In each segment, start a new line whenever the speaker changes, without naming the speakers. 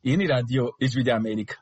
Iyi ni radiyo Ijwi ry'Amerika.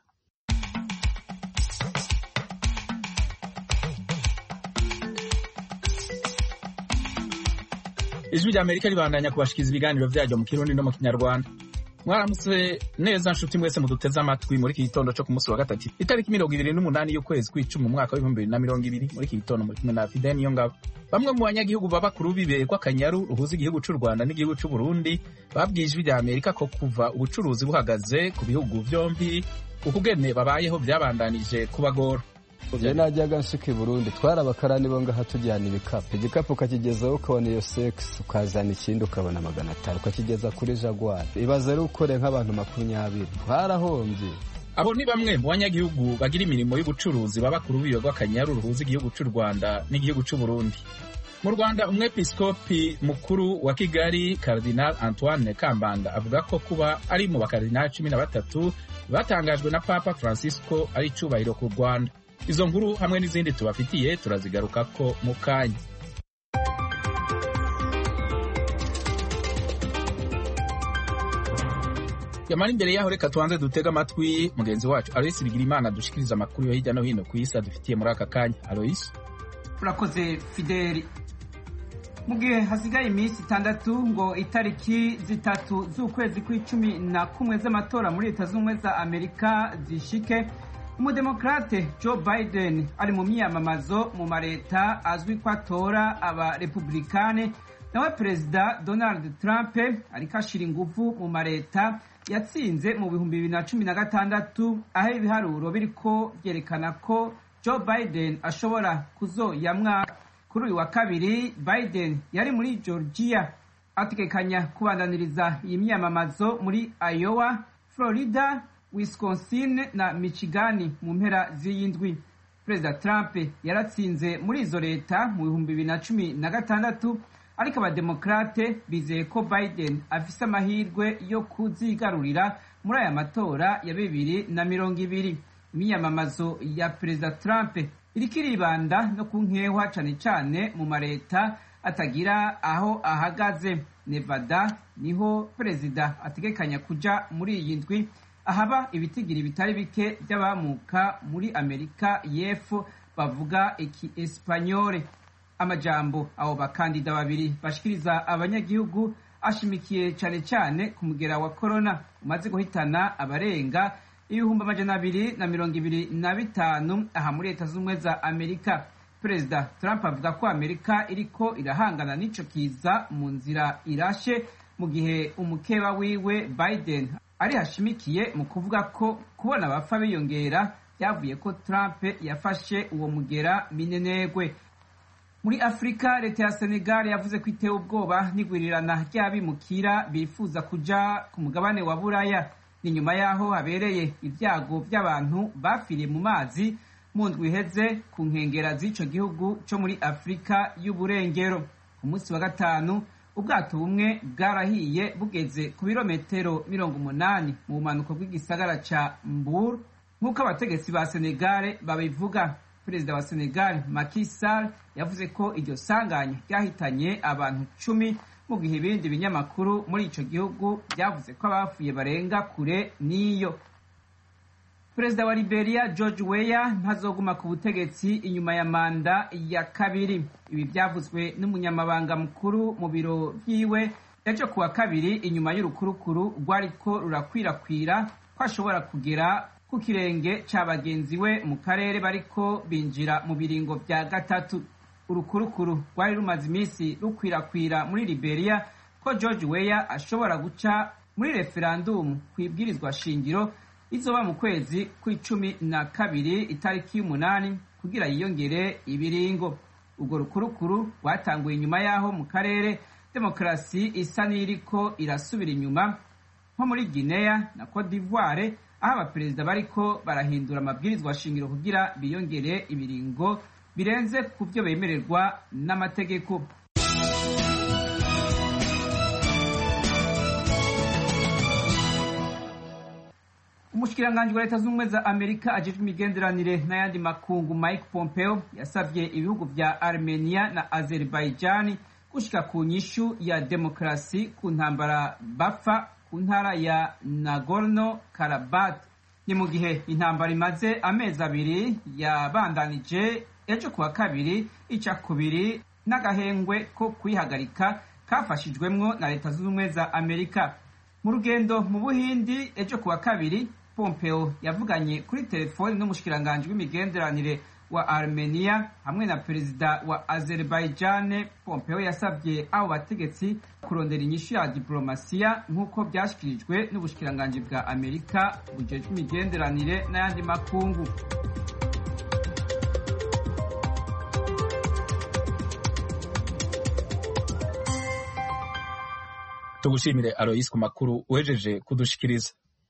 Ijwi ry'Amerika ribandanya kubashikiriza ibiganiro vyaryo mu Kirundi no mu Kinyarwanda. Mwaramutse neza nshuti mwese muduteze amatwi muri iki gitondo cyo ku munsi wa gatatu itariki 28 y'ukwezi kw'icumi mu mwaka wa 2020. Muri iki gitondo muri kumwe na Fidel Niyongabo. Bamwe mu banyagihugu baba ku rubibe rw'Akanyaru ruhuza igihugu c'u Rwanda n'igihugu c'u Burundi babwiye Ijwi ry'Amerika ko kuva ubucuruzi buhagaze ku bihugu vyombi ukugene babayeho vyabandanije kubagora.
Je najyaga nshika i Burundi twarabakarani bo ngaha tujyana ibikapu, igikapu ukakigezaho ukabona iyo sex, ukazana ikindi ukabona 500, ukakigeza kuri Jaguar. Ibaze ari ukore nk'abantu 20 twarahombye.
Abo ni bamwe mu banyagihugu bagira imirimo y'ubucuruzi baba ku rubibe rw'Akanyaru ruhuza igihugu c'u Rwanda n'igihugu c'u Burundi. Mu Rwanda umwepiskopi mukuru wa Kigali Cardinal Antoine Kambanda avuga ko kuba ari mu bakardinali 13 batangajwe na Papa Francisco ari icubahiro ku Rwanda. Izo nkuru hamwe n'izindi tubafitiye turazigarukako mu kanya. Yamara imbere yaho reka tuanze dutega amatwi mugenzi wacu Alois Bigirimana dushikiriza amakuru yo hirya no hino ku isi dufitiye muri aka kanya. Alois,
urakoze Fidel. Mu gihe hasigaye iminsi 6 ngo itariki 3 z'ukwezi kwa 11 z'amatora muri Leta Zunze za Amerika zishike, umudemokrate Joe Biden ari mu myiyamamazo mu mareta azwi ko atora aba republikane, nawe perezida Donald Trump ariko ashira ingufu mu mareta yatsinze mu 2016, aho ibiharuro biriko byerekana ko Joe Biden ashobora kuzoyamwa. Kuri uyu wa kabiri Biden yari muri Georgia ategekanya kubandaniriza iyi myiyamamazo muri Iowa, Florida, Wisconsin na Michigan mu mpera z'iyindwi. Perezida Trump yaratsinze muri izo leta mu 2016, ariko abademokrate bizeye ko Biden afise amahirwe yo kuzigarurira muri aya matora ya 2020. Imyiyamamazo ya Perezida Trump iriko iribanda no ku nkehwa cane cane mu mareta atagira aho ahagaze. Nevada niho perezida ategekanya kuja muri iyi ndwi, ahaba ibitigiri bitari bike by'abamuka muri Amerika y'Epfo bavuga Espanyole. Amajambo abo bakandida babiri bashikiriza abanyagihugu ashimikiye cane cane ku mugera wa corona umaze guhitana abarenga 225 aha muri Leta Zunze za Amerika. Perezida Trump avuga ko Amerika iriko irahangana n'ico kiza mu nzira irashe, mu gihe umukeba wiwe Biden ari hashimikiye mu kuvuga ko kubona abapfa biyongera byavuye ko Trump yafashe uwo mugera minenegwe. Muri Afrika, leta ya Senegal yavuze ko itewe ubwoba n'igwirirana ry'abimukira bifuza kuja ku mugabane wa Buraya. Ni nyuma yaho habereye ibyago by'abantu bafiriye mu mazi mu ndwi iheze ku nkengera z'ico gihugu cyo muri Afrika y'uburengero. Ku munsi wa gatanu ubwato bumwe bwarahiye bugeze ku birometero 80 mu bumanuko bw'igisagara ca Mbour, nk'uko abategetsi ba Senegal babivuga. Perezida wa Senegal Macky Sall yavuze ko iryo sanganya ryahitanye abantu 10, mu gihe ibindi binyamakuru muri ico gihugu byavuze ko abafuye barenga kure niyo. Perezida wa Liberia George Weah ntazoguma ku butegetsi inyuma ya manda ya kabiri. Ibi byavuzwe n'umunyamabanga mukuru mu biro vyiwe ejo kuwa kabiri inyuma y'urukurukuru rwariko rurakwirakwira ko ashobora kugera ku kirenge ca bagenzi we mu karere bariko binjira mu biringo vya gatatu. Urukurukuru rwari rumaze iminsi rukwirakwira muri Liberia ko George Weah ashobora guca muri referendum kwibwirizwa shingiro izoba mu kwezi kwa12 itariki 8 kugira yiyongere ibiringo. Urwo rukurukuru rwatanguye inyuma yaho mu karere demokrasi isa n'iriko irasubira inyuma, nko muri Guinea na Cote d'Ivoire, aho abaperezida bariko barahindura amabwirizwa shingiro kugira biyongere ibiringo birenze ku byo bemererwa n'amategeko. Umushikiranganji wa Leta Zunze za Amerika ajejwe imigenderanire n'ayandi makungu Mike Pompeo yasavye ibihugu vya Armenia na Azerbaijan gushika ku nyishu ya demokrasi ku ntambara bapfa ku ntara ya Nagorno Karabakh. Ni mu gihe intambara imaze amezi abiri yabandanije ejo kuwa kabiri ica kubiri n'agahengwe ko kwihagarika kafashijwemwo na Leta Zunze Ubumwe za Amerika. Mu rugendo mu Buhindi ejo kuwa kabiri, Pompeo yavuganye kuri telefoni n'umushikiranganji w'imigenderanire wa Armenia hamwe na perezida wa Azerbaijan. Pompeo yasabye abo bategetsi kurondera inyishu ya diplomasiya nk'uko byashyikirijwe n'ubushikiranganji bwa Amerika bujejwe imigenderanire n'ayandi makungu.
Tugushimire Alois ku makuru uhejeje kudushikiriza.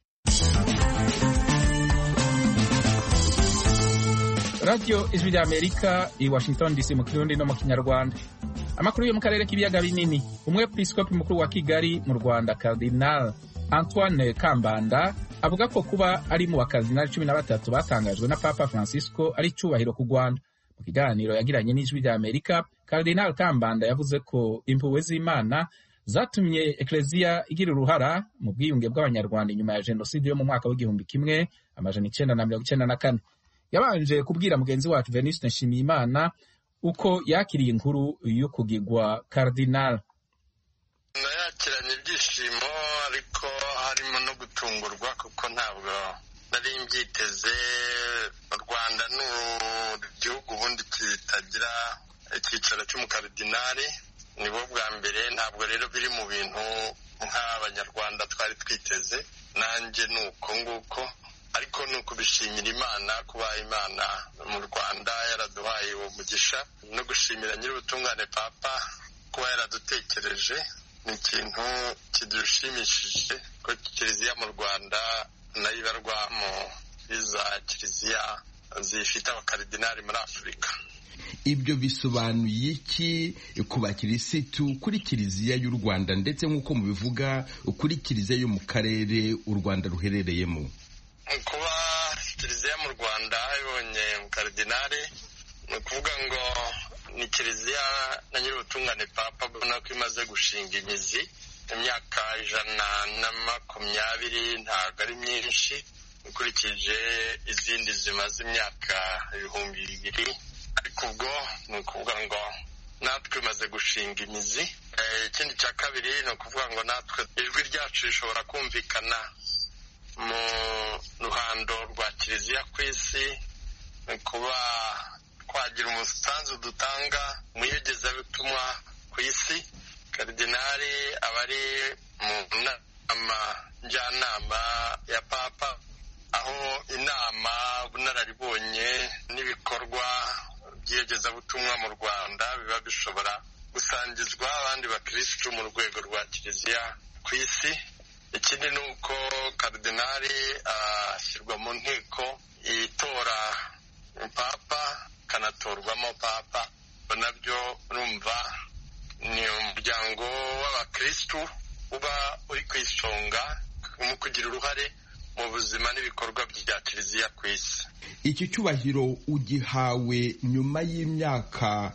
Radio Ijwi rya Amerika i Washington DC mu Kirundi no mu Kinyarwanda. Amakuru yo mu karere k'ibiyaga binini. Umwepiskopi mukuru wa Kigali mu Rwanda Cardinal Antoine Kambanda avuga ko kuba ari mu bakardinali 13 batangajwe na Papa Francisco ari cyubahiro ku Rwanda. Mu kiganiro yagiranye n'Ijwi rya Amerika, Cardinal Kambanda yavuze ko impuhwe z'Imana zatumye Eklezia igira uruhara mu bwiyunge bw'Abanyarwanda inyuma ya Jenoside yo mu mwaka w'1994. Yabanje kubwira mugenzi wacu Venuste Nshimiyimana uko yakiriye inkuru yo kugigwa Cardinal.
Nayakiranye ibyishimo ariko harimo no gutungurwa kuko ntabwo nari mbyiteze. Mu Rwanda n'igihugu ubundi kitagira icyicaro cy'umukardinali, nibo bwa mbere. Ntabwo rero biri mu bintu nk'Abanyarwanda twari twiteze, nanjye nuko nguko, ariko ni ukubishimira Imana kuba Imana mu Rwanda yaraduhaye uwo mugisha, no gushimira nyir'ubutungane Papa kuba yaradutekereje. Ni ikintu kidushimishije ko Kiliziya mu Rwanda nayo ibarwa mu iza Kiliziya zifite abakardinali muri Afurika.
Ibyo bisobanuye iki ku bakirisitu kuri Kiliziya y'u Rwanda ndetse nk'uko mubivuga kuri Kiliziya yo mu karere u Rwanda ruherereyemo?
Kuba Kiliziya mu Rwanda ibonye umukardinali ni ukuvuga ngo ni Kiliziya na nyir'ubutungane Papa ubona ko imaze gushinga imizi imyaka 120, ntabwo ari myinshi ukurikije izindi zimaze imyaka 2000. Ariko ubwo ni ukuvuga ngo natwe imaze gushinga imizi. Ikindi cya kabiri ni ukuvuga ngo natwe ijwi ryacu rishobora kumvikana mu ruhando rwa Kiliziya ku isi, kuba twagira umusanzu dutanga mu iyogezabutumwa ku isi. Kardinali aba ari mu nama njyanama ya Papa, aho inama bunararibonye n'ibikorwa by'iyogezabutumwa mu Rwanda biba bishobora gusangizwa abandi bakirisitu mu rwego rwa Kiliziya ku isi. Ikindi ni uko Kardinali ashyirwa mu nteko itora Papa, kanatorwamo Papa. Nabyo urumva ni umuryango w'abakirisitu uba uri ku isonga mu kugira uruhare mu buzima n'ibikorwa bya Kiliziya ku isi.
Iki cyubahiro ugihawe nyuma y'imyaka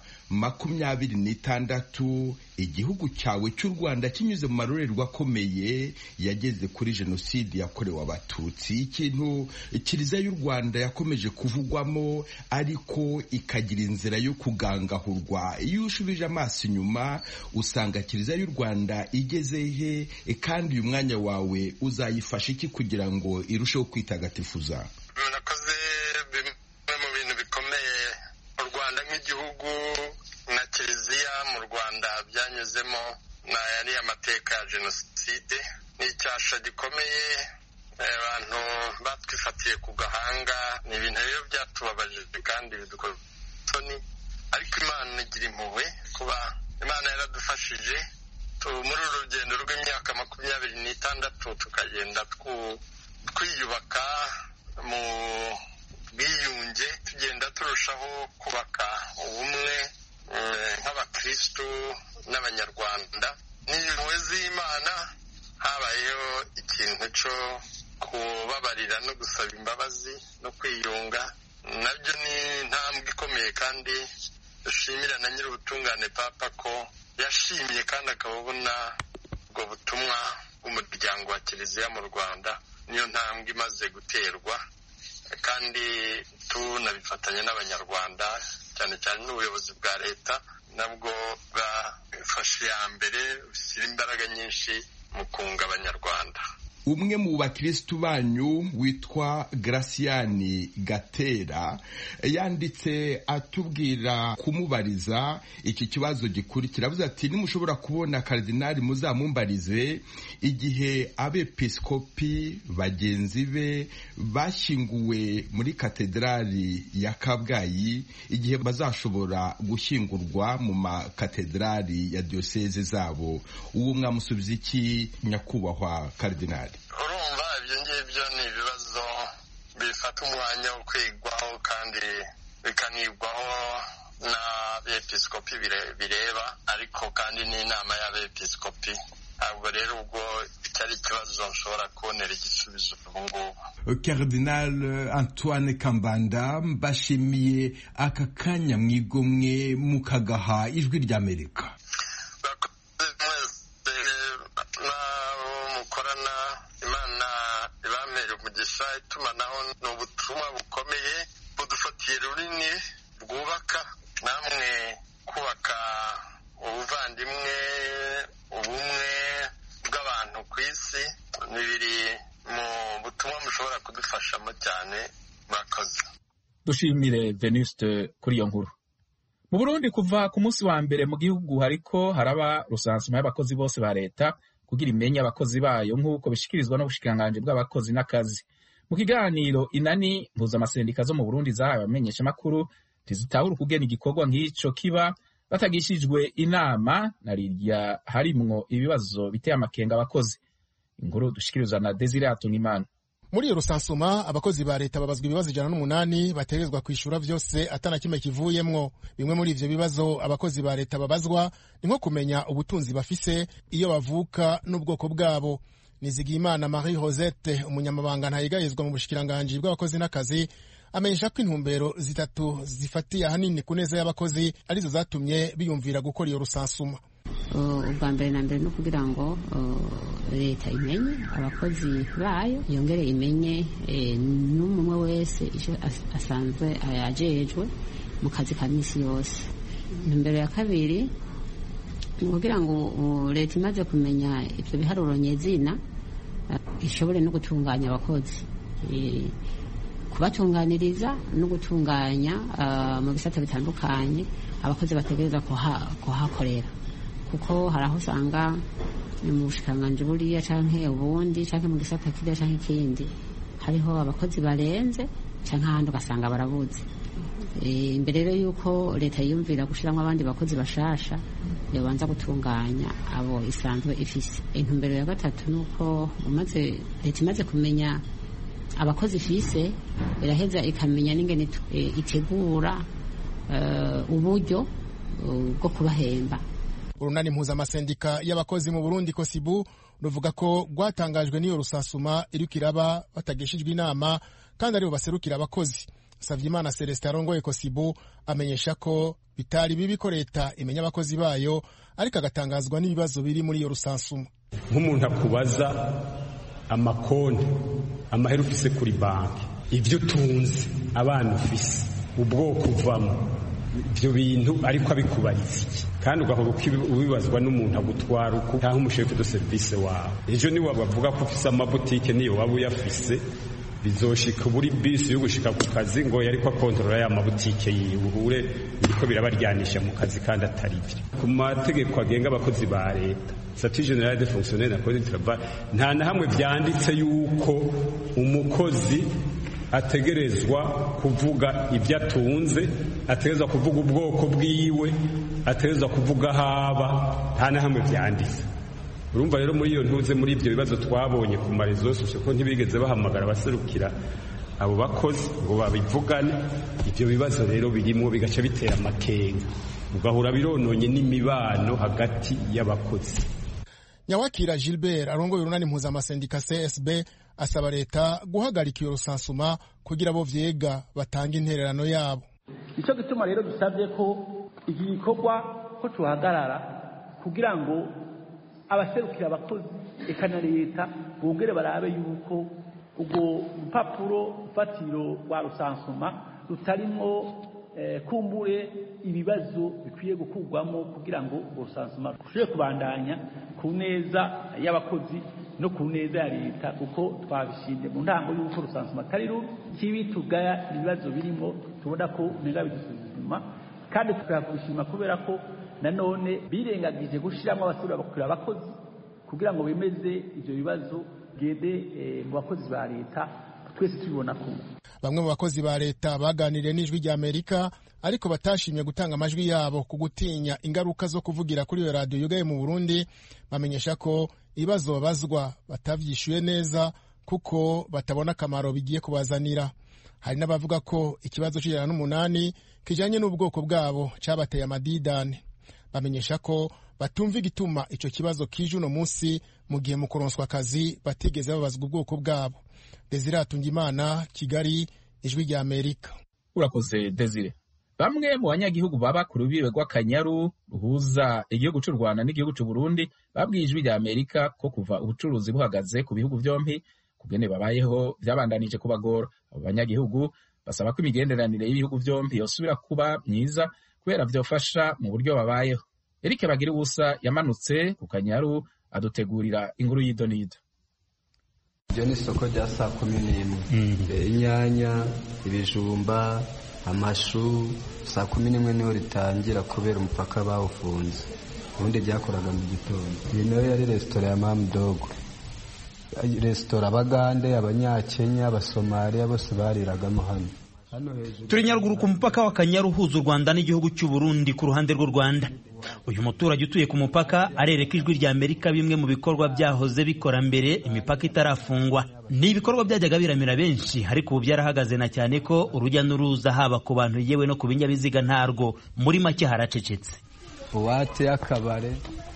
26 igihugu cyawe cy'u Rwanda kinyuze mu marorerwa akomeye yageze kuri Jenoside yakorewe Abatutsi. Ikintu Kiliziya y'u Rwanda yakomeje kuvugwamo ariko ikagira inzira yo kugangahurwa. Iyo ushubije amaso inyuma usanga Kiliziya y'u Rwanda igeze he, kandi uyu mwanya wawe uzayifasha iki kugira ngo irusheho kwitagatifuza?
Nakoze bimwe mu bintu bikomeye u Rwanda nk'igihugu na Kiliziya mu Rwanda byanyuzemo n'ayari amateka ya Jenoside. Ni icyasha gikomeye abantu batwifatiye ku gahanga. Ni ibintu rero byatubabaje kandi bidukoze isoni, ariko Imana igira impuhwe kuba Imana yaradufashije muri uru rugendo rw'imyaka 26 tukagenda twiyubaka mu bwiyunge, tugenda turushaho kubaka ubumwe nk'abakirisitu n'Abanyarwanda. N'impuhwe z'Imana habayeho ikintu cyo kubabarira no gusaba imbabazi no kwiyunga. Nabyo ni intambwe ikomeye kandi dushimira na nyir'ubutungane Papa ko yashimye kandi akabona ubwo butumwa w'umuryango wa kiliziya mu Rwanda niyo ntambwe imaze guterwa, kandi tunabifatanya n'abanyarwanda cyane cyane n'ubuyobozi bwa leta nabwo bwafashe iya mbere bushyira imbaraga nyinshi mu kunga abanyarwanda.
Umwe mu bakirisitu banyu witwa Graciani Gatera yanditse atubwira kumubariza iki kibazo gikurikira, avuze ati nimushobora kubona Karidinali muzamumbarize igihe abepiskopi bagenzi be bashyinguwe muri katedrali ya Kabgayi, igihe bazashobora gushyingurwa mu makatedrali ya diyoseze zabo. Uwo mwamusubiza iki nyakubahwa Karidinali?
Urumva ibyo ngibyo ni ibibazo bifata umwanya wo kwigwaho kandi bikanigwaho n'abepiskopi bireba, ariko kandi n'inama y'abepiskopi. Ntabwo rero ubwo cyari ikibazo nshobora kubonera igisubizo ubu ngubu.
Cardinal Antoine Kambanda, mbashimiye aka kanya mwigomwe mukagaha Ijwi ry'Amerika.
Itumanaho ni ubutumwa bukomeye budufatiye runini bwubaka, namwe kubaka ubuvandimwe, ubumwe bw'abantu ku isi ni biri mu butumwa mushobora kudufashamo cyane. Murakoze.
Dushimire Venuste kuri iyo nkuru. Mu Burundi kuva ku munsi wa mbere mu gihugu hariko haraba rusansuma y'abakozi bose ba leta kugira imenye abakozi bayo nk'uko bishikirizwa n'ubushikiranganji bw'abakozi n'akazi. Mu kiganiro inani mpuzamasendika zo mu Burundi zahawe abamenyeshamakuru ntizitahura ukugena igikorwa nk'ico kiba batagishijwe inama na rirya harimwo ibibazo biteye amakenga abakozi. Inkuru dushikirizwa na Desire Hatungimana.
Muri iyo rusansuma abakozi ba leta babazwa ibibazo 108 bategezwa kwishura vyose atana kimwe kivuyemwo. Bimwe muri ivyo bibazo abakozi ba leta babazwa ni nko kumenya ubutunzi bafise, iyo bavuka n'ubwoko bwabo. Nizigiyimana Marie Rosette, umunyamabanga ntayigayezwa mu bushikiranganji bw'abakozi n'akazi, amenyesha ko intumbero zitatu zifatiye ahanini ku neza y'abakozi arizo zatumye biyumvira gukora iyo rusansuma.
Ubwa mbere na mbere no kugira ngo leta imenye abakozi bayo, yongere imenye n'umwe wese icyo asanzwe ajejwe mu kazi ka misi yose. Intumbero ya kabiri ni kugira ngo leta imaze kumenya ibyo biharuro nyezina ishobore no gutunganya abakozi, kubatunganiriza no gutunganya mu bisata bitandukanye abakozi bategereza kuhakorera, kuko hari aho usanga mu bushikiranganji buriya canke ubundi canke mu gisata kiriya canke ikindi hariho abakozi barenze canke ahandi ugasanga barabuze. Imbere rero yuko leta yiyumvira gushiramwo abandi bakozi bashasha yobanza gutunganya abo isanzwe ifise. Intumbero ya gatatu nuko leta imaze kumenya abakozi ifise iraheza ikamenya n'ingene itegura uburyo bwo kubahemba.
Urunani mpuzamasendika y'abakozi mu Burundi Kosibu ruvuga ko rwatangajwe n'iyo rusansuma iriko iraba batagishijwe inama kandi aribo baserukira abakozi. Savyimana Celestin arongoye Kosibu amenyesha ko bitari bibi ko leta imenya abakozi bayo, ariko agatangazwa n'ibibazo biri muri iyo rusansuma.
Nk'umuntu akubaza amakonti, amahera ufise kuri banki, ivyo tunze, abana ufise, ubwoko uvamo, ivyo bintu ariko abikubariza iki? Kandi ugahora ubibazwa n'umuntu agutwara uko ntaho umushefu de service wawe. Ejo ni wabavuga ko ufise amabutike niyo waba uyafise, bizoshika buri bisi yo gushika ku kazi ngo yariko akontrola ya mabutike yiwe biriko birabaryanisha mu kazi kandi atari byo. Ku mategeko agenga abakozi ba leta, Statut General des Fonctionnaires na Code du Travail, nta na hamwe vyanditse yuko umukozi ategerezwa kuvuga ibyo atunze, ategerezwa kuvuga ubwoko bwiwe, ategerezwa kuvuga haba, nta na hamwe vyanditse. Urumva rero muri iyo ntuze muri ibyo bibazo twabonye ku marezo sosio ko ntibigeze bahamagara abaserukira abo bakozi ngo babivugane. Ibyo bibazo rero birimo bigaca bitera amakenga, ugahura birononye n'imibano hagati y'abakozi.
Nyawakira Gilbert arongoye urunani mpuzamasendika CSB asaba leta guhagarika iyo rusansuma kugira bo vyega batanga intererano yabo.
Ico gituma rero dusabye ko iki gikorwa ko tuhagarara kugira ngo abaserukira abakozi eka na leta bongere barabe yuko ubwo rupapuro fatiro rwa rusansuma rutarimwo kumbure ibibazo bikwiye gukurwamo kugira ngo ubwo rusansuma rushobore kubandanya ku neza y'abakozi no ku neza ya leta, kuko twabishimye mu ntango y'uko rusansuma atari rubi kibi tugaya ibibazo birimo tubona ko umenga bidusuzuma, kandi tukabishima kubera ko nanone birengagije gushiramo abasura bakurira abakozi kugira ngo bemeze ivyo bibazo gende mu bakozi ba leta twese tubibona kumwe.
Bamwe mu bakozi ba leta baganiriye n'Ijwi rya Amerika ariko batashimye gutanga amajwi yabo ku gutinya ingaruka zo kuvugira kuri iyo radio yugaye mu Burundi, bamenyesha ko ibibazo babazwa batavyishuye neza kuko batabona akamaro bigiye kubazanira. Hari n'abavuga ko ikibazo c'8 kijanye n'ubwoko bwabo cabateye amadidane. Bamenyesha ko batumva igituma ico kibazo kije uno munsi mu gihe mu kuronswa akazi batigeze babazwa ubwoko bwabo. Desire Atungimana, Kigali, Ijwi rya Amerika.
Urakoze Desire. Bamwe mu banyagihugu baba ku rubibe rw'Akanyaru ruhuza igihugu cy'u Rwanda n'igihugu cy'u Burundi babwiye Ijwi rya Amerika ko kuva ubucuruzi buhagaze ku bihugu byombi kugene babayeho byabandanije kubagora. Abo banyagihugu basaba ko imigenderanire y'ibihugu byombi yosubira kuba myiza kubera vyofasha mu buryo babayeho. Eric Bagiriwubusa yamanutse ku Kanyaru adutegurira inkuru y'idonido.
Iryo ni isoko rya 11. Inyanya, ibijumba, amashu 11 niho ritangira kubera umupaka bawufunze. Ubundi byakoraga mu gitondo. Iyi nayo yari resitora ya Mamdogo. Resitora Abagande, Abanyakenya, Abasomaliya bose bariragamo hano.
Turi Nyaruguru ku mupaka wa Kanyaru uhuza u Rwanda n'igihugu cy'u Burundi ku ruhande rw'u Rwanda. Uyu muturage utuye ku mupaka arereka Ijwi rya Amerika bimwe mu bikorwa byahoze bikora mbere imipaka itarafungwa. Ni ibikorwa byajyaga biramira benshi ariko ubu byarahagaze na cyane ko urujya n'uruza haba ku bantu yewe no ku binyabiziga ntarwo, muri make haracecetse.
Buwate y'akabare,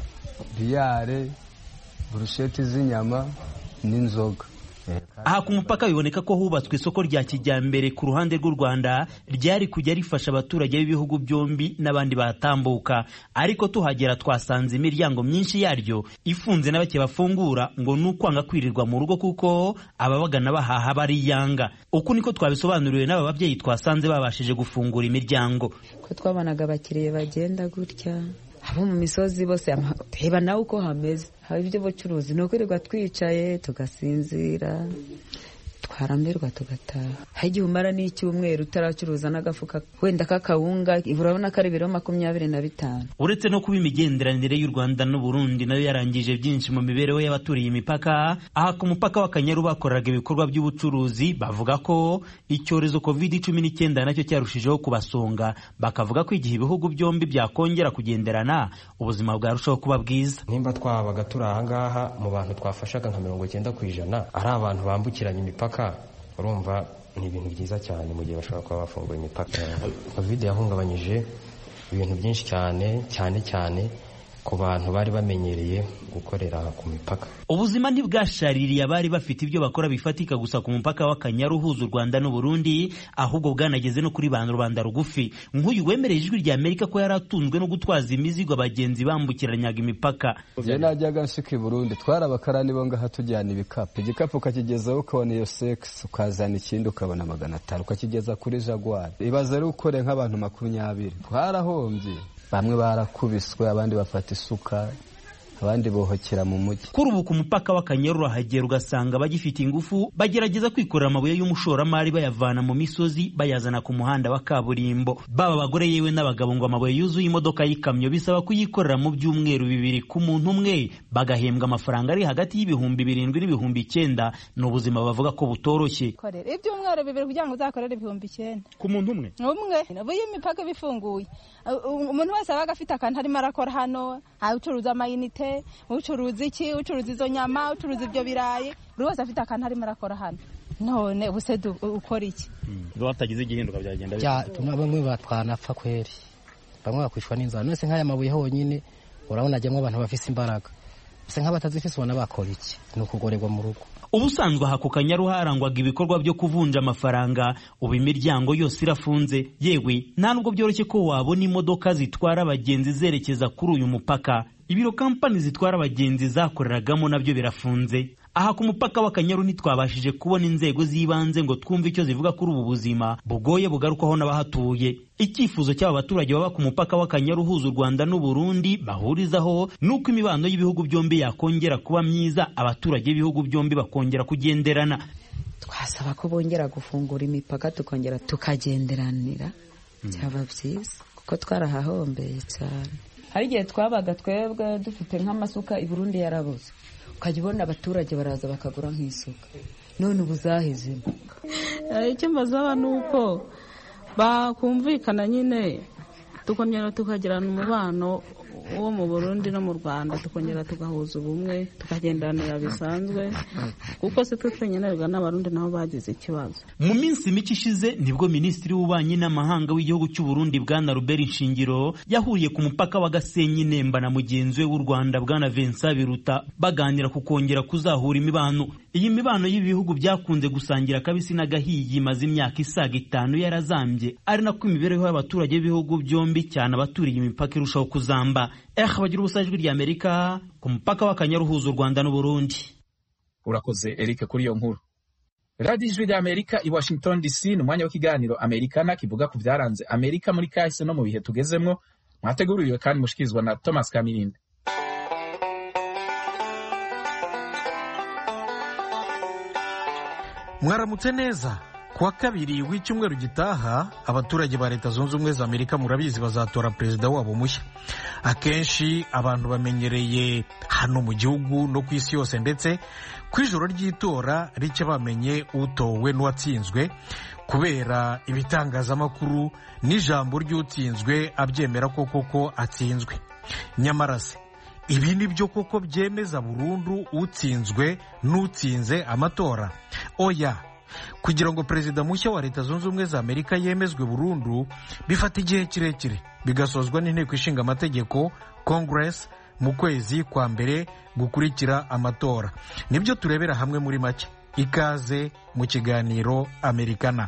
biyare, burusheti z'inyama n'inzoga.
Aha ku mupaka biboneka ko hubatswe isoko rya kijyambere ku ruhande rw'u Rwanda ryari kujya rifasha abaturage b'ibihugu byombi n'abandi batambuka, ariko tuhagera twasanze imiryango myinshi yaryo ifunze na bake bafungura ngo nukwanga kwirirwa mu rugo kuko ababagana bahaha bariyanga. Uku niko twabisobanuriwe n'aba babyeyi twasanze babashije gufungura imiryango.
Ko twabanaga abakiriye bagenda gutya abo mu misozi bose reba nawe uko hameze, haba ibyo bucuruzi no kwirirwa twicaye tugasinzira twarambirwa tugataha. Hagiye umara n'icyumweru utaracuruza n'agafuka wenda kakawunga urabona ko ari ibiro 25.
Uretse no kuba imigenderanire y'u Rwanda n'u Burundi nayo yarangije byinshi mu mibereho y'abaturiye imipaka, aha ku mupaka wa Kanyaru bakoraga ibikorwa by'ubucuruzi bavuga ko icyorezo COVID-19 nacyo cyarushijeho kubasonga, bakavuga ko igihe ibihugu byombi byakongera kugenderana ubuzima bwarushaho kuba bwiza.
Nimba twabaga turi ahangaha mu bantu twafashaga nka 90% ari abantu bambukiranya imipaka, urumva ni ibintu byiza cyane mu gihe bashobora kuba bafungura imipaka. Covid yahungabanyije ibintu byinshi cyane ku bantu bari bamenyereye gukorera ku mipaka.
Ubuzima ntibwashaririye abari bafite ibyo bakora bifatika gusa ku mupaka wa Kanyaru uhuza u Rwanda n'u Burundi, ahubwo bwanageze no kuri rubanda rugufi. Nk'uyu wemereye Ijwi rya Amerika ko yaratunzwe no gutwaza imizigo abagenzi bambukiranyaga imipaka.
Je najyaga nshika i Burundi twarabakarani bo ngaha tujyana ibikapu, igikapu kakigezaho ukabona iyo sex ukazana ikindi ukabona 500 ukakigeza kuri Jaguar. Ibaza ari ukore nk'abantu 20. Twarahombye, bamwe barakubiswe abandi bafata isuka abandi bohokera mu mujyi.
Kuri ubu ku mupaka wa Kanyaru urahagera ugasanga bagifite ingufu bagerageza kwikorera amabuye y'umushoramari bayavana mu misozi bayazana ku muhanda wa kaburimbo. Baba abagore yewe n'abagabo ngo amabuye yuzuye imodoka y'ikamyo bisaba kuyikorera mu byumweru 2 ku muntu umwe, bagahembwa amafaranga ari hagati y'ibihumbi 7 n'ibihumbi 9. Ni ubuzima bavuga ko butoroshye.
Ibyumweru 2 kugira ngo uzakorere ibihumbi 9
ku muntu umwe.
Buye imipaka bifunguye umuntu wese abaga afite akantu arimo arakora hano, ucuruza amayinite, ucuruza iki, ucuruza izo nyama, ucuruza ibyo birayi, buri wese afite akantu arimo arakora hano. None ubuse ukora iki?
Batagize igihinduka byagenda
bamwe batwanapfa kweri, bamwe bakwishwa n'inzara. None se nk'aya mabuye honyine urabona ajyamo abantu bafise imbaraga, se nk'abatazifise ubona bakora iki? Ni ukugorerwa mu rugo.
Ubusanzwe aha ku Kanyaru harangwaga ibikorwa byo kuvunja amafaranga, ubu imiryango yose irafunze, yewe nta nubwo byoroshye ko wabona imodoka zitwara abagenzi zerekeza kuri uyu mupaka. ibiro kampani zitwara abagenzi zakoreragamo nabyo birafunze. Aha ku mupaka w'Akanyaru ntitwabashije kubona inzego z'ibanze ngo twumve icyo zivuga kuri ubu buzima bugoye bugarukwaho n'abahatuye. Icyifuzo cy'aba baturage baba ku mupaka w'Akanyaru uhuza u Rwanda n'u Burundi bahurizaho nuko imibano y'ibihugu byombi yakongera kuba myiza, abaturage b'ibihugu byombi bakongera kugenderana.
Twasaba ko bongera gufungura imipaka tukongera tukagenderanira, byaba byiza kuko twarahahombeye cyane. Hari igihe twabaga twebwe dufite nk'amasuka i Burundi yarabuze, ukajya ubona abaturage baraza bakagura nk'isuka, none ubu zahizemo.
Icyo mbasaba ni uko bakumvikana nyine tukongera tukagirana umubano wo mu Burundi no mu Rwanda, tukongera tugahuza ubumwe tukagendanira bisanzwe, kuko se twenyine n'abarundi nabo bagize ikibazo.
Mu minsi mike ishize nibwo Minisitiri w'Ububanyi n'Amahanga w'igihugu cy'u Burundi Bwana Robert Nshingiro yahuriye ku mupaka wa Gasenyi Nemba na mugenzi we w'u Rwanda Bwana Vincent Biruta baganira ku kongera kuzahura imibano. Iyi mibano y'ibihugu byakunze gusangira kabisi n'agahiye imaze imyaka isaga 5 yarazambye, ari nako imibereho y'abaturage b'ibihugu byombi cyane abaturiye imipaka irushaho kuzamba. Bagira ubusa ijwi ry'Amerika ku mupaka w'Akanyaru uhuza u Rwanda n'u Burundi.
Urakoze Eric kuri iyo nkuru. Radio ijwi ry'Amerika i Washington DC, n'umwanya w'ikiganiro Americana kivuga ku byaranze Amerika muri kahise no mu bihe tugezemwo. Mwateguriwe kandi mushikizwa na Thomas Kamirinde.
Mwaramutse neza. Kuwa kabiri w'icyumweru gitaha abaturage ba Leta Zunze Ubumwe za Amerika murabizi bazatora perezida wabo mushya. Akenshi abantu bamenyereye hano mu gihugu no ku isi yose ndetse ku ijoro ry'itora rike bamenye utowe n'uwatsinzwe kubera ibitangazamakuru n'ijambo ry'utsinzwe abyemera ko koko atsinzwe. Nyamara se ibi ni byo koko byemeza burundu utsinzwe n'utsinze amatora? Oya. Kugira ngo perezida mushya wa Leta Zunze Ubumwe za Amerika yemezwe burundu bifata igihe kirekire, bigasozwa n'inteko ishinga amategeko Congress mu kwezi kwa mbere gukurikira amatora. Nibyo turebera hamwe muri make. Ikaze mu kiganiro Americana.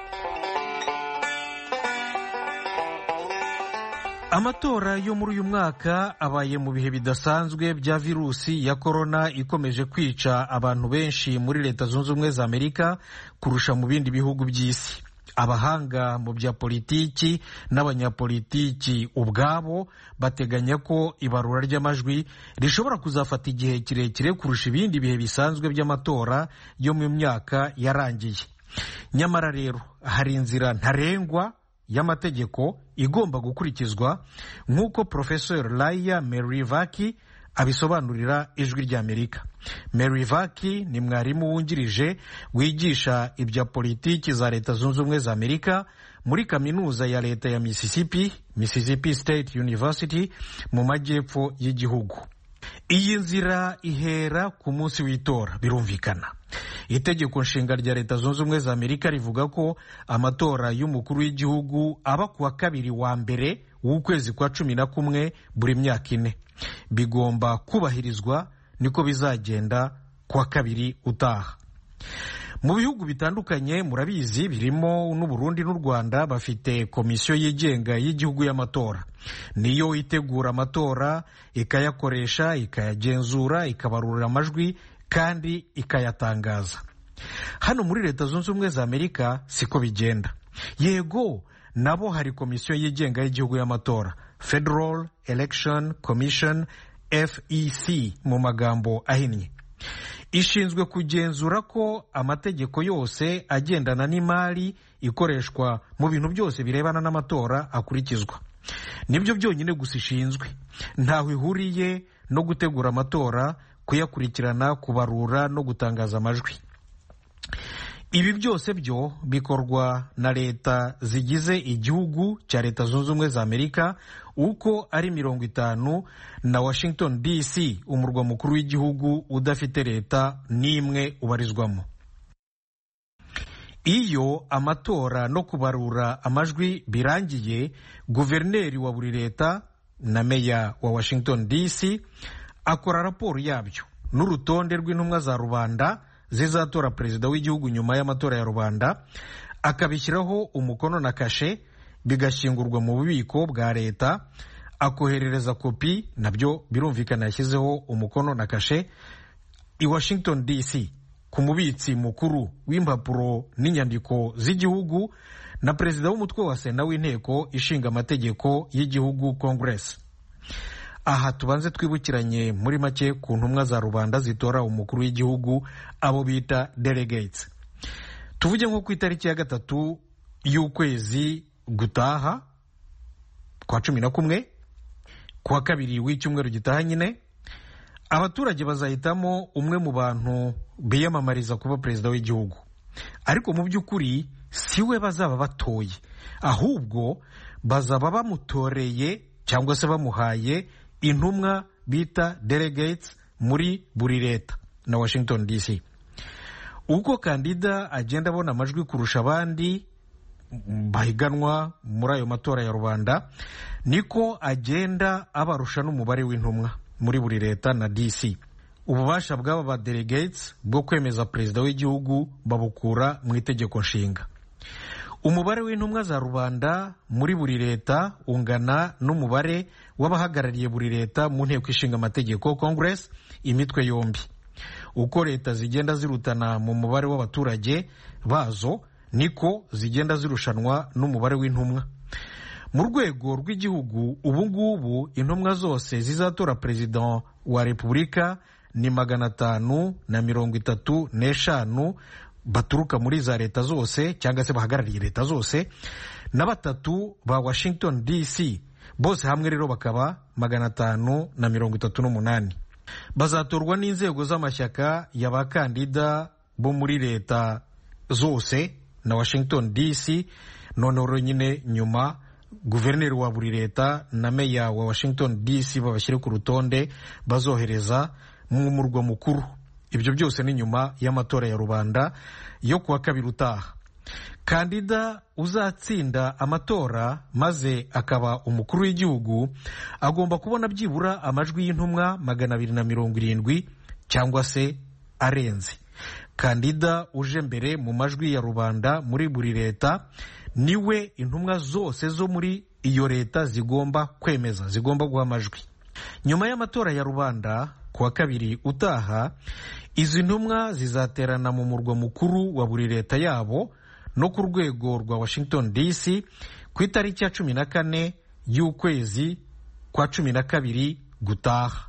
Amatora yo muri uyu mwaka abaye mu bihe bidasanzwe bya virusi ya corona ikomeje kwica abantu benshi muri Leta Zunze Ubumwe za Amerika kurusha mu bindi bihugu by'isi. Abahanga mu bya politiki n'abanyapolitiki ubwabo bateganya ko ibarura ry'amajwi rishobora kuzafata igihe kirekire kurusha ibindi bihe bisanzwe by'amatora yo mu myaka yarangiye. Nyamara rero hari inzira ntarengwa y'amategeko igomba gukurikizwa nk'uko Professor Laia Merivaki abisobanurira ijwi ry'Amerika. Merivaki ni mwarimu wungirije wigisha ibya politiki za Leta Zunze Ubumwe za Amerika muri kaminuza ya leta ya Mississippi State University mu majyepfo y'igihugu. Iyi nzira ihera ku munsi w'itora birumvikana. Itegeko nshinga rya Leta Zunze Ubumwe za Amerika rivuga ko amatora y'umukuru w'igihugu aba kuwa kabiri wa mbere w'ukwezi kwa 11 buri myaka 4. Bigomba kubahirizwa, niko bizagenda kuwa kabiri utaha. Mu bihugu bitandukanye murabizi birimo n'u Burundi n'u Rwanda bafite komisiyo yigenga y'igihugu y'amatora. Niyo itegura amatora, ikayakoresha, ikayagenzura, ikabarura amajwi kandi ikayatangaza. Hano muri Leta Zunze Ubumwe za Amerika siko bigenda. Yego nabo hari komisiyo yigenga y'igihugu y'amatora, Federal Election Commission, FEC mu magambo ahinnye. Ishinzwe kugenzura ko amategeko yose agendana n'imari ikoreshwa mu bintu byose birebana n'amatora akurikizwa. Nibyo byonyine gusa ishinzwe, ntaho ihuriye no gutegura amatora, kuyakurikirana, kubarura no gutangaza amajwi. Ibi byose byo bikorwa na leta zigize igihugu cya Leta Zunze Ubumwe za Amerika uko ari 50 na Washington DC umurwa mukuru w'igihugu udafite leta n'imwe ubarizwamo. Iyo amatora no kubarura amajwi birangiye, guverineri wa buri leta na meya wa Washington DC akora raporo yabyo n'urutonde rw'intumwa za rubanda zizatora perezida w'igihugu nyuma y'amatora ya rubanda, akabishyiraho umukono na kashe, bigashyingurwa mu bubiko bwa leta, akoherereza kopi, nabyo birumvikana yashyizeho umukono na kashe, i Washington DC ku mubitsi mukuru w'impapuro n'inyandiko z'igihugu na perezida w'umutwe wa sena w'inteko ishinga amategeko y'igihugu Congress. Aha tubanze twibukiranye muri make ku ntumwa za rubanda zitora umukuru w'igihugu, abo bita delegates. Tuvuge nko ku itariki ya 3 y'ukwezi gutaha kwa 11, kuwa 2 w'icyumweru gitaha nyine, abaturage bazahitamo umwe mu bantu biyamamariza kuba perezida w'igihugu. Ariko mu by'ukuri si we bazaba batoye, ahubwo bazaba bamutoreye cyangwa se bamuhaye intumwa bita delegates muri buri leta na Washington DC. Uko kandida agenda abona amajwi kurusha abandi bahiganwa muri ayo matora ya rubanda, niko agenda abarusha n'umubare w'intumwa muri buri leta na DC. Ububasha bw'aba ba delegates bwo kwemeza perezida w'igihugu babukura mu itegeko nshinga. Umubare w'intumwa za rubanda muri buri leta ungana n'umubare w'abahagarariye buri leta mu nteko ishinga amategeko Congress, imitwe yombi. Uko leta zigenda zirutana mu mubare w'abaturage bazo, niko zigenda zirushanwa n'umubare w'intumwa. Mu rwego rw'igihugu ubu ngubu intumwa zose zizatora perezida wa repubulika ni 535 baturuka muri za leta zose cyangwa se bahagarariye leta zose, na 3 ba Washington DC, bose hamwe rero bakaba 538. Bazatorwa n'inzego z'amashyaka y'abakandida bo muri leta zose na Washington DC. Noneho nyine nyuma guverineri wa buri leta na meya wa Washington DC babashyire ku rutonde bazohereza mu murwa mukuru. Ibyo byose ni nyuma y'amatora ya rubanda yo kuwa 2 utaha. Kandida uzatsinda amatora maze akaba umukuru w'igihugu agomba kubona byibura amajwi y'intumwa 270 cyangwa se arenze. Kandida uje mbere mu majwi ya rubanda muri buri leta niwe intumwa zose zo muri iyo leta zigomba kwemeza, zigomba guha amajwi. Nyuma y'amatora ya rubanda kuwa 2 utaha, izi ntumwa zizaterana mu murwa mukuru wa buri leta yabo no ku rwego rwa Washington DC ku itariki ya 14 y'ukwezi kwa 12 gutaha.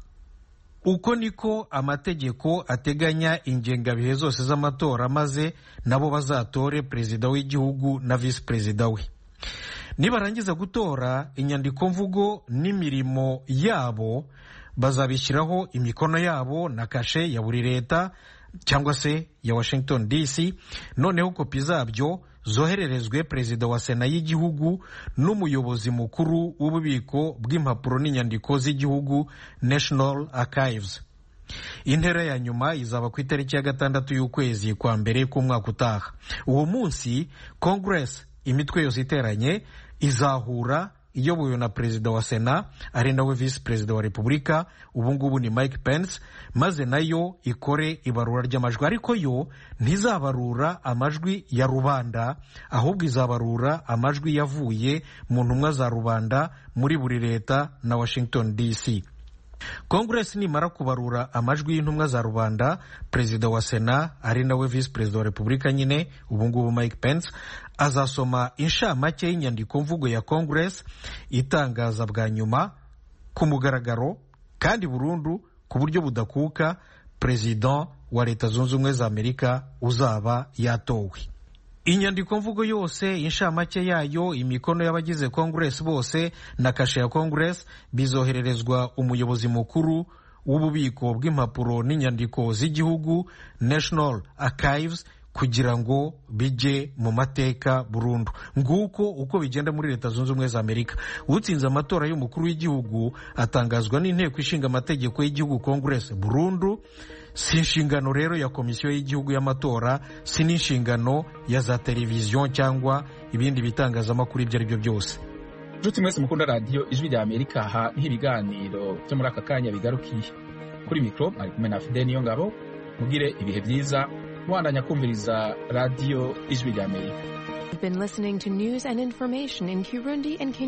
Uko niko amategeko ateganya ingengabihe zose z'amatora, maze nabo bazatore perezida w'igihugu na visi perezida we. Nibarangiza gutora, inyandiko mvugo n'imirimo yabo bazabishyiraho imikono yabo na kashe ya buri leta cyangwa se ya Washington DC. Noneho kopi zabyo zohererezwe perezida wa sena y'igihugu n'umuyobozi mukuru w'ububiko bw'impapuro n'inyandiko z'igihugu National Archives. Intera ya nyuma izaba ku itariki ya 6 y'ukwezi kwa mbere k'umwaka utaha. Uwo munsi Congress, imitwe yose iteranye, izahura iyobowe na perezida wa sena ari nawe visi perezida wa repubulika, ubu ngubu ni Mike Pence, maze nayo ikore ibarura ry'amajwi. Ariko yo ntizabarura amajwi ya rubanda, ahubwo izabarura amajwi yavuye mu ntumwa za rubanda muri buri leta na Washington DC. Congress nimara kubarura amajwi y'intumwa za rubanda, perezida wa sena ari nawe visi perezida wa repubulika nyine, ubu ngubu Mike Pence, azasoma inshamake y'inyandiko mvugo ya Congress itangaza bwa nyuma ku mugaragaro kandi burundu ku buryo budakuka perezida wa Leta Zunze Ubumwe za Amerika uzaba yatowe. Inyandiko mvugo yose, inshamake yayo, imikono y'abagize Congress bose na kashe ya Congress bizohererezwa umuyobozi mukuru w'ububiko bw'impapuro n'inyandiko z'igihugu National Archives kugira ngo bijye mu mateka burundu. Nguko uko bigenda muri Leta Zunze Ubumwe za Amerika. Utsinze amatora y'umukuru w'igihugu atangazwa n'inteko ishinga amategeko y'igihugu Congress burundu. Si inshingano rero ya komisiyo y'igihugu y'amatora, si n'inshingano ya za televiziyo cyangwa ibindi bitangazamakuru ibyo ari byo byose.
Nshuti mwese mukunda radiyo Ijwi rya Amerika, aha niho ibiganiro byo muri aka kanya bigarukiye. Kuri mikro ari kumwe na Fidel Niyongabo. Mugire ibihe byiza, mwandanya kumviriza radiyo Ijwi rya Amerika.
You've been listening to news and information in Kirundi and